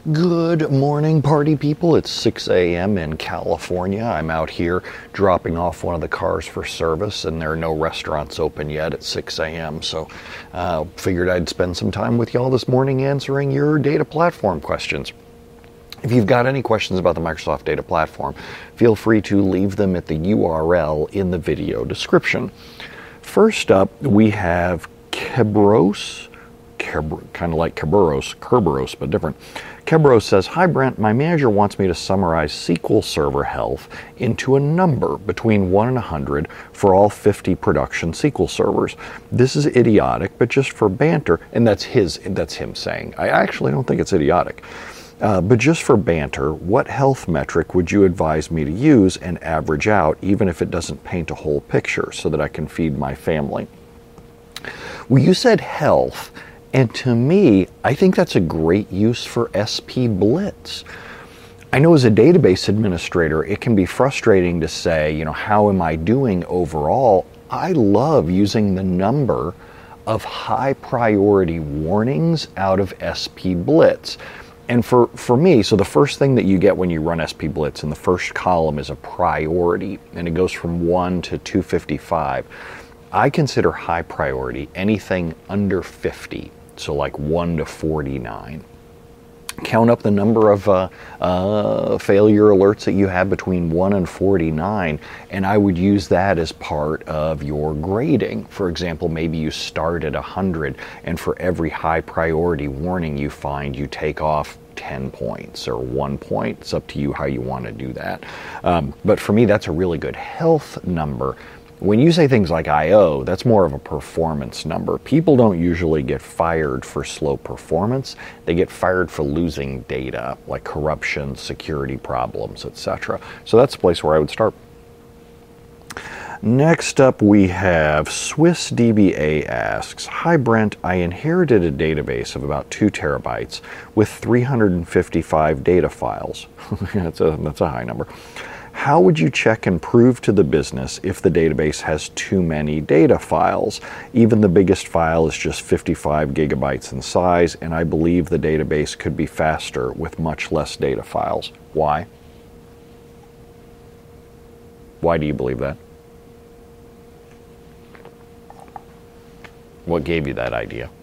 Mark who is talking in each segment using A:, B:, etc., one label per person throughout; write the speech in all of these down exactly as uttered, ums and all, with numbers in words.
A: Good morning, party people. It's six a.m. in California. I'm out here dropping off one of the cars for service, and there are no restaurants open yet at six a.m. So uh, figured I'd spend some time with y'all this morning answering your data platform questions. If you've got any questions about the Microsoft Data Platform, feel free to leave them at the U R L in the video description. First up, we have Kebros, Kebr- kind of like Kerberos, Kerberos, but different. Kebros says, "Hi Brent, my manager wants me to summarize S Q L Server health into a number between one and one hundred for all fifty production S Q L servers. This is idiotic, but just for banter," and that's his, that's him saying. I actually don't think it's idiotic. Uh, but just for banter, what health metric would you advise me to use and average out, even if it doesn't paint a whole picture, so that I can feed my family? Well, you said health, and to me, I think that's a great use for S P Blitz. I know as a database administrator, it can be frustrating to say, you know, how am I doing overall? I love using the number of high priority warnings out of S P Blitz. And for, for me, so the first thing that you get when you run S P Blitz in the first column is a priority, and it goes from one to two fifty-five. I consider high priority anything under fifty, so like one to forty-nine. Count up the number of uh, uh, failure alerts that you have between one and forty-nine, and I would use that as part of your grading. For example, maybe you start at one hundred, and for every high priority warning you find, you take off ten points or one point. It's up to you how you want to do that. Um, but for me, that's a really good health number. When you say things like I O, that's more of a performance number. People don't usually get fired for slow performance. They get fired for losing data, like corruption, security problems, et cetera. So that's the place where I would start. Next up, we have SwissDBA asks, "Hi Brent, I inherited a database of about two terabytes with three hundred fifty-five data files." that's, a, that's a high number. "How would you check and prove to the business if the database has too many data files? Even the biggest file is just fifty-five gigabytes in size, and I believe the database could be faster with much less data files. Why?" Why do you believe that? What gave you that idea?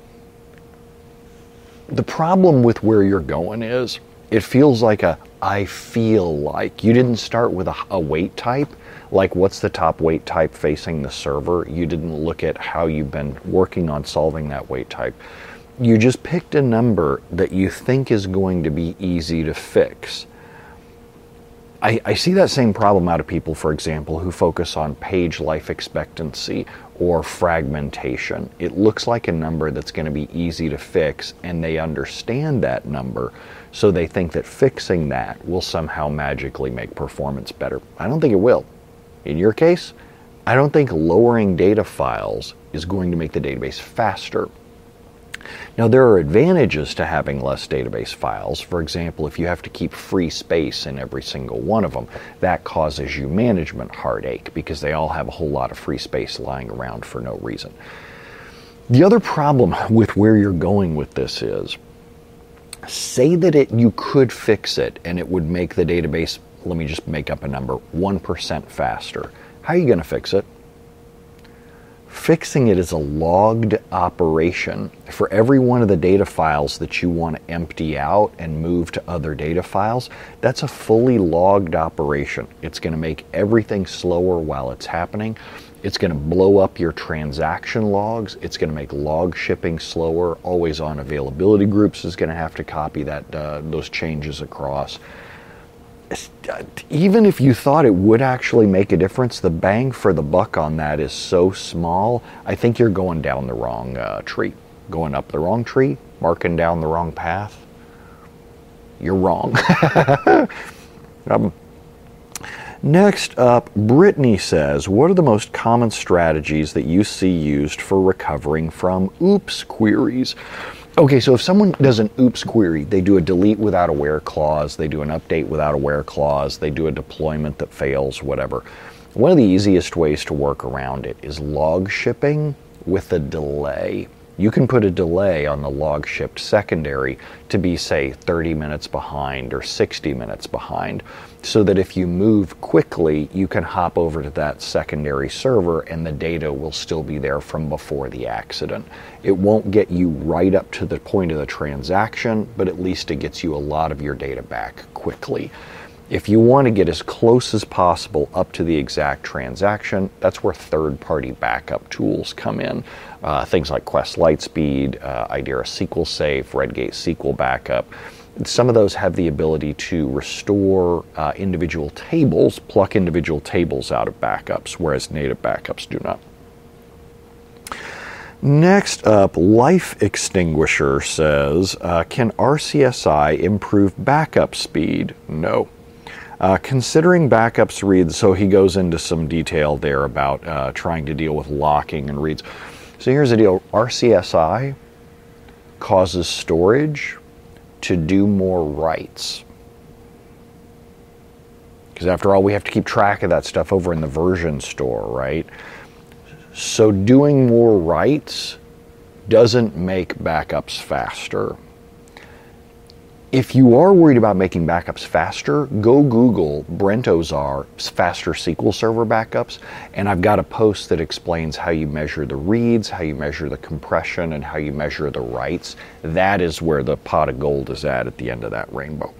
A: The problem with where you're going is, it feels like a I feel like. You didn't start with a, a weight type, like what's the top weight type facing the server. You didn't look at how you've been working on solving that weight type. You just picked a number that you think is going to be easy to fix. I, I see that same problem out of people, for example, who focus on page life expectancy or fragmentation. It looks like a number that's going to be easy to fix, and they understand that number, so they think that fixing that will somehow magically make performance better. I don't think it will. In your case, I don't think lowering data files is going to make the database faster. Now, there are advantages to having less database files. For example, if you have to keep free space in every single one of them, that causes you management heartache because they all have a whole lot of free space lying around for no reason. The other problem with where you're going with this is, say that it you could fix it and it would make the database, let me just make up a number, one percent faster. How are you going to fix it? Fixing it is a logged operation. For every one of the data files that you want to empty out and move to other data files, that's a fully logged operation. It's going to make everything slower while it's happening. It's going to blow up your transaction logs. It's going to make log shipping slower. Always on availability groups is going to have to copy that uh, those changes across. Even if you thought it would actually make a difference, the bang for the buck on that is so small, I think you're going down the wrong uh, tree. Going up the wrong tree, marking down the wrong path. You're wrong. um, next up, Brittany says, "What are the most common strategies that you see used for recovering from oops queries?" Okay, so if someone does an oops query, they do a delete without a where clause, they do an update without a where clause, they do a deployment that fails, whatever. One of the easiest ways to work around it is log shipping with a delay. you can put a delay on the log shipped secondary to be, say, thirty minutes behind or sixty minutes behind, so that if you move quickly, you can hop over to that secondary server and the data will still be there from before the accident. It won't get you right up to the point of the transaction, but at least it gets you a lot of your data back quickly. If you want to get as close as possible up to the exact transaction, that's where third-party backup tools come in. Uh, things like Quest Lightspeed, uh, Idera S Q L Safe, Redgate S Q L Backup. Some of those have the ability to restore uh, individual tables, pluck individual tables out of backups, whereas native backups do not. Next up, Life Extinguisher says, uh, can R C S I improve backup speed? No. Uh, considering backups reads, so he goes into some detail there about uh, trying to deal with locking and reads. So here's the deal, R C S I causes storage to do more writes. Because after all, we have to keep track of that stuff over in the version store, right? So doing more writes doesn't make backups faster. If you are worried about making backups faster, go Google Brent Ozar faster S Q L Server backups, and I've got a post that explains how you measure the reads, how you measure the compression, and how you measure the writes. That is where the pot of gold is at at the end of that rainbow.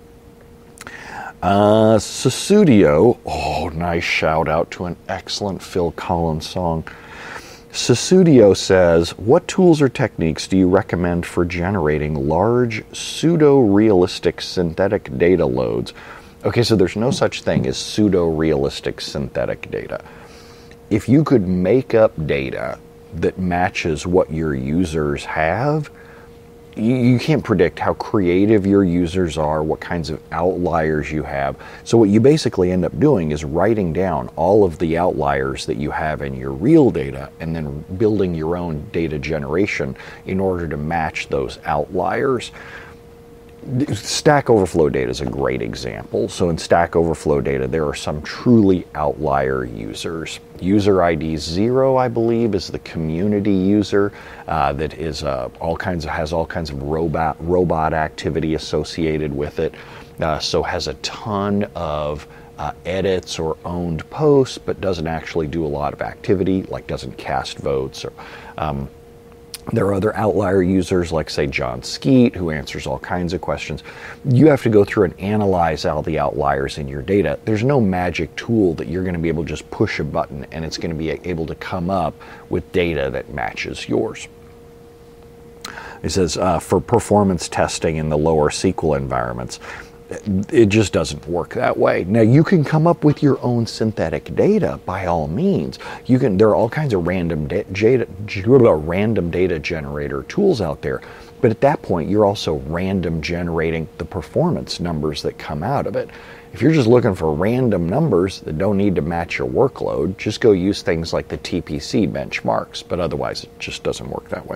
A: Uh, Susudio, oh, nice shout out to an excellent Phil Collins song. Susudio says, what tools or techniques do you recommend for generating large pseudo-realistic synthetic data loads? Okay, so there's no such thing as pseudo-realistic synthetic data. If you could make up data that matches what your users have, you, you can't predict how creative your users are, what kinds of outliers you have. So what you basically end up doing is writing down all of the outliers that you have in your real data and then building your own data generation in order to match those outliers. Stack Overflow data is a great example. So in Stack Overflow data, there are some truly outlier users. User I D zero, I believe, is the community user uh, that is uh, all kinds of has all kinds of robot robot activity associated with it. Uh, so has a ton of uh, edits or owned posts, but doesn't actually do a lot of activity, like doesn't cast votes or. Um, There are other outlier users like, say, John Skeet, who answers all kinds of questions. You have to go through and analyze all the outliers in your data. There's no magic tool that you're going to be able to just push a button and it's going to be able to come up with data that matches yours. It says, uh, for performance testing in the lower S Q L environments, it just doesn't work that way. Now, you can come up with your own synthetic data by all means. You can. There are all kinds of random data, random data generator tools out there, but at that point, you're also random generating the performance numbers that come out of it. If you're just looking for random numbers that don't need to match your workload, just go use things like the T P C benchmarks, but otherwise, it just doesn't work that way.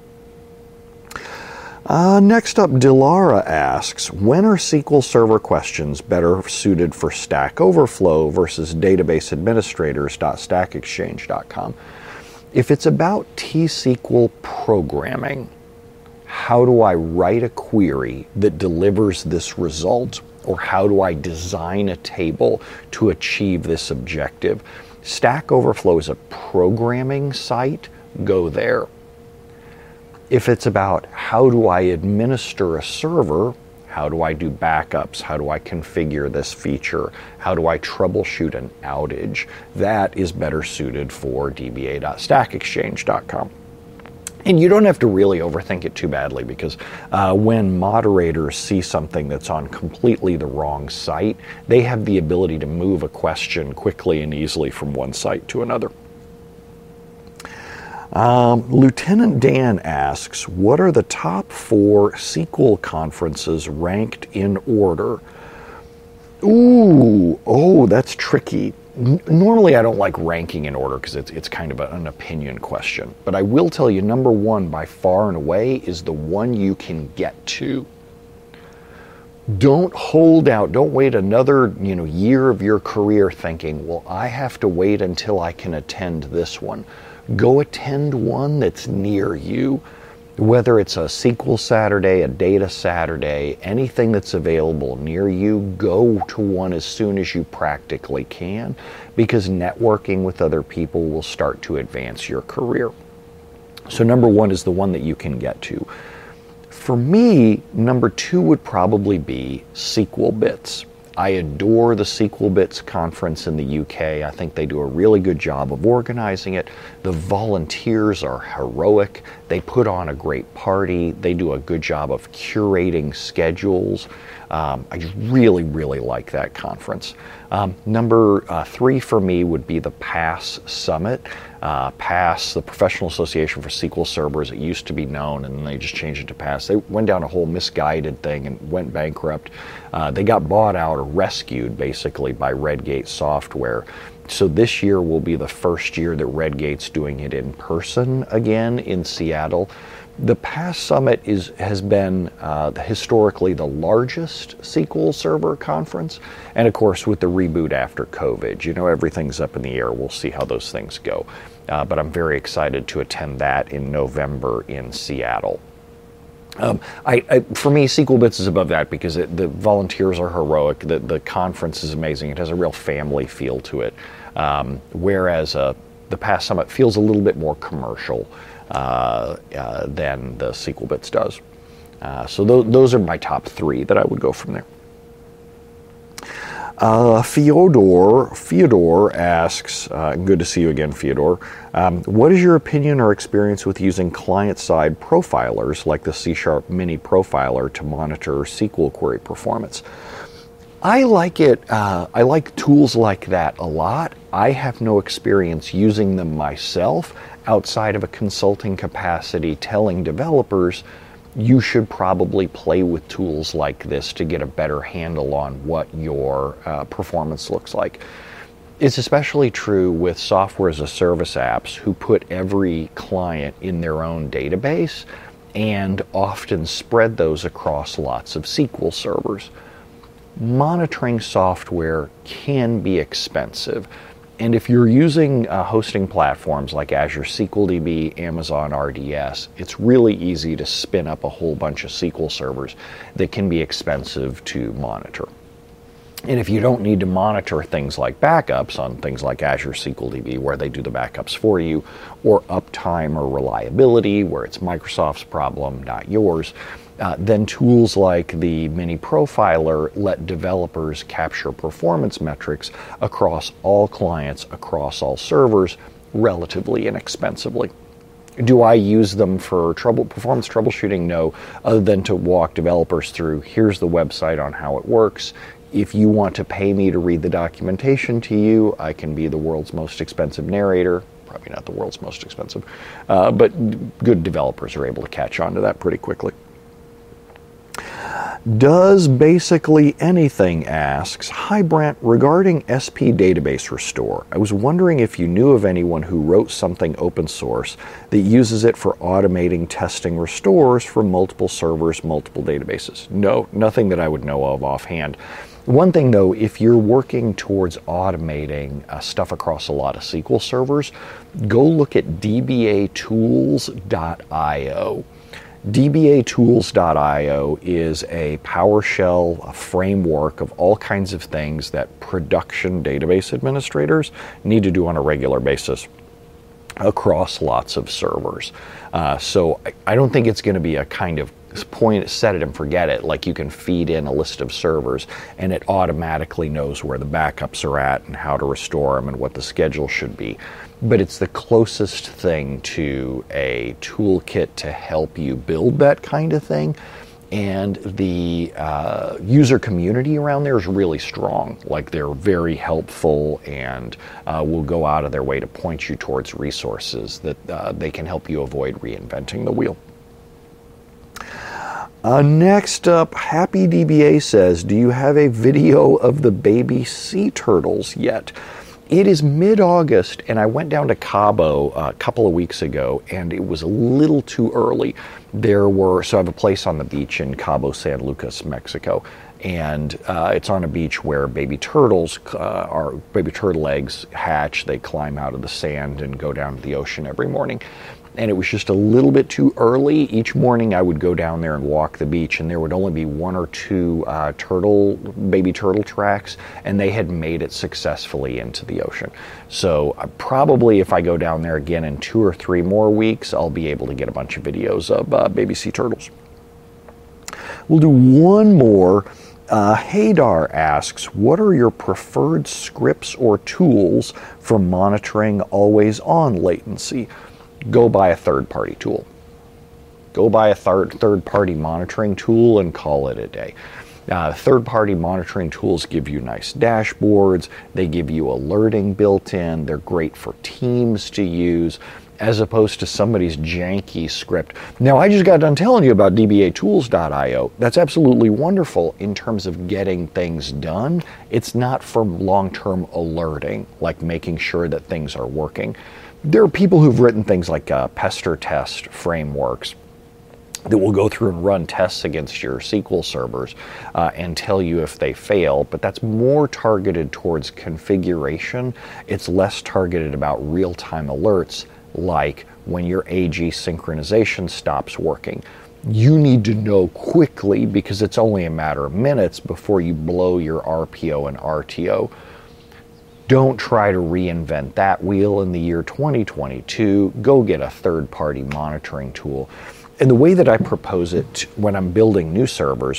A: Uh, next up, Dilara asks, when are S Q L Server questions better suited for Stack Overflow versus database administrators dot stack exchange dot com? If it's about T S Q L programming, how do I write a query that delivers this result, or how do I design a table to achieve this objective? Stack Overflow is a programming site, go there. If it's about how do I administer a server, how do I do backups, how do I configure this feature, how do I troubleshoot an outage, that is better suited for D B A dot stack exchange dot com. And you don't have to really overthink it too badly, because uh, when moderators see something that's on completely the wrong site, they have the ability to move a question quickly and easily from one site to another. Um, Lieutenant Dan asks, what are the top four S Q L conferences ranked in order? Ooh, oh, that's tricky. N- normally I don't like ranking in order because it's, it's kind of a, an opinion question. But I will tell you, number one by far and away is the one you can get to. Don't hold out. Don't wait another you know, year of your career thinking, well, I have to wait until I can attend this one. go attend one that's near you. Whether it's a S Q L Saturday, a Data Saturday, anything that's available near you, go to one as soon as you practically can, because networking with other people will start to advance your career. So number one is the one that you can get to. For me, number two would probably be SQLBits. I adore the SQLBits conference in the U K. I think they do a really good job of organizing it. The volunteers are heroic. They put on a great party. They do a good job of curating schedules. Um, I really, really like that conference. Um, number uh, three for me would be the PASS Summit. Uh, PASS, the Professional Association for S Q L Servers, it used to be known, and then they just changed it to PASS. They went down a whole misguided thing and went bankrupt. Uh, they got bought out or rescued, basically, by Redgate Software. So this year will be the first year that Redgate's doing it in person again in Seattle. The PASS Summit is has been uh, historically the largest S Q L Server conference, and of course with the reboot after COVID, you know, everything's up in the air. We'll see how those things go, uh, but I'm very excited to attend that in November in Seattle. Um, I, I, for me, SQLBits is above that because it, the volunteers are heroic. The, the conference is amazing. It has a real family feel to it, um, whereas uh, the PASS Summit feels a little bit more commercial uh, uh, than the SQLBits does. Uh, so th- those are my top three that I would go from there. Uh, Fyodor, Fyodor asks, uh, good to see you again, Fyodor. Um, what is your opinion or experience with using client-side profilers like the C Sharp Mini Profiler to monitor S Q L query performance? I like it. Uh, I like tools like that a lot. I have no experience using them myself outside of a consulting capacity, telling developers you should probably play with tools like this to get a better handle on what your uh, performance looks like. It's especially true with software as a service apps who put every client in their own database and often spread those across lots of S Q L servers. Monitoring software can be expensive. And if you're using uh, hosting platforms like Azure S Q L D B, Amazon R D S, it's really easy to spin up a whole bunch of S Q L servers that can be expensive to monitor. And if you don't need to monitor things like backups on things like Azure S Q L D B, where they do the backups for you, or uptime or reliability, where it's Microsoft's problem, not yours, Uh, then tools like the Mini Profiler let developers capture performance metrics across all clients, across all servers, relatively inexpensively. Do I use them for trouble performance troubleshooting? No, other than to walk developers through, here's the website on how it works. If you want to pay me to read the documentation to you, I can be the world's most expensive narrator. Probably not the world's most expensive, uh, but good developers are able to catch on to that pretty quickly. Does Basically Anything asks, hi Brent, regarding S P Database Restore, I was wondering if you knew of anyone who wrote something open source that uses it for automating testing restores from multiple servers, multiple databases. No, nothing that I would know of offhand. One thing though, if you're working towards automating uh, stuff across a lot of S Q L servers, go look at D B A tools dot io. D B A tools dot io is a PowerShell framework of all kinds of things that production database administrators need to do on a regular basis across lots of servers. Uh, so I, I don't think it's going to be a kind of point, set it and forget it, like you can feed in a list of servers and it automatically knows where the backups are at and how to restore them and what the schedule should be. But it's the closest thing to a toolkit to help you build that kind of thing. And the uh, user community around there is really strong. Like they're very helpful and uh, will go out of their way to point you towards resources that uh, they can help you avoid reinventing the wheel. Uh, next up, Happy D B A says, do you have a video of the baby sea turtles yet? It is mid-August, and I went down to Cabo a couple of weeks ago, and it was a little too early. There were, so I have a place on the beach in Cabo San Lucas, Mexico, and uh, it's on a beach where baby turtles uh, are baby turtle eggs hatch. They climb out of the sand and go down to the ocean every morning. And it was just a little bit too early. Each morning I would go down there and walk the beach, and there would only be one or two uh, turtle, baby turtle tracks, and they had made it successfully into the ocean. So uh, probably if I go down there again in two or three more weeks, I'll be able to get a bunch of videos of uh, baby sea turtles. We'll do one more. Uh, Haydar asks, what are your preferred scripts or tools for monitoring always-on latency? Go buy a third-party tool. Go buy a third, third-party monitoring tool and call it a day. Uh, third-party monitoring tools give you nice dashboards. They give you alerting built in. They're great for teams to use, as opposed to somebody's janky script. Now, I just got done telling you about D B A tools dot i o. That's absolutely wonderful in terms of getting things done. It's not for long-term alerting, like making sure that things are working. There are people who've written things like uh, pester test frameworks that will go through and run tests against your S Q L servers uh, and tell you if they fail, but that's more targeted towards configuration. It's less targeted about real-time alerts, like when your A G synchronization stops working. You need to know quickly, because it's only a matter of minutes before you blow your R P O and R T O. Don't try to reinvent that wheel in the year twenty twenty-two. Go get a third-party monitoring tool. And the way that I propose it when I'm building new servers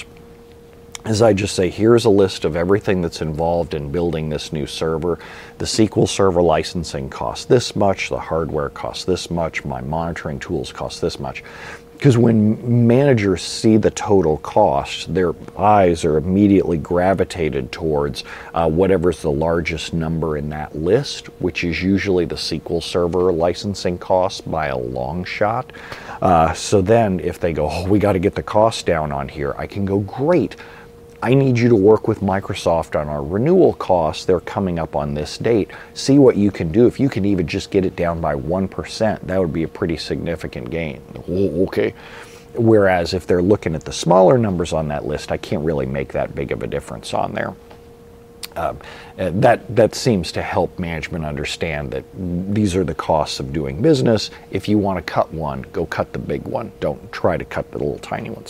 A: is I just say, here's a list of everything that's involved in building this new server. The S Q L Server licensing costs this much, the hardware costs this much, my monitoring tools cost this much. Because when managers see the total cost, their eyes are immediately gravitated towards uh, whatever's the largest number in that list, which is usually the S Q L Server licensing cost by a long shot. Uh, so then if they go, oh, we got to get the cost down on here, I can go, great. I need you to work with Microsoft on our renewal costs. They're coming up on this date. See what you can do. If you can even just get it down by one percent, that would be a pretty significant gain. Oh, okay. Whereas if they're looking at the smaller numbers on that list, I can't really make that big of a difference on there. Uh, that, that seems to help management understand that these are the costs of doing business. If you want to cut one, go cut the big one. Don't try to cut the little tiny ones.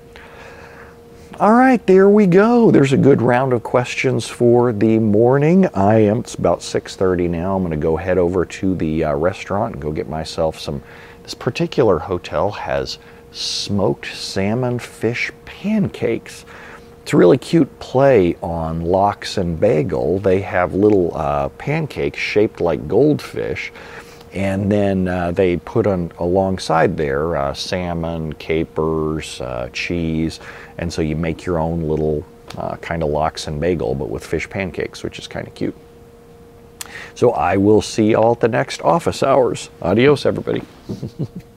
A: All right, there we go. There's a good round of questions for the morning. I am, it's about six thirty now. I'm going to go head over to the uh, restaurant and go get myself some. This particular hotel has smoked salmon fish pancakes. It's a really cute play on lox and bagel. They have little uh, pancakes shaped like goldfish. And then uh, they put on alongside there uh, salmon, capers, uh, cheese, and so you make your own little uh, kind of lox and bagel, but with fish pancakes, which is kind of cute. So I will see y'all at the next office hours. Adios, everybody.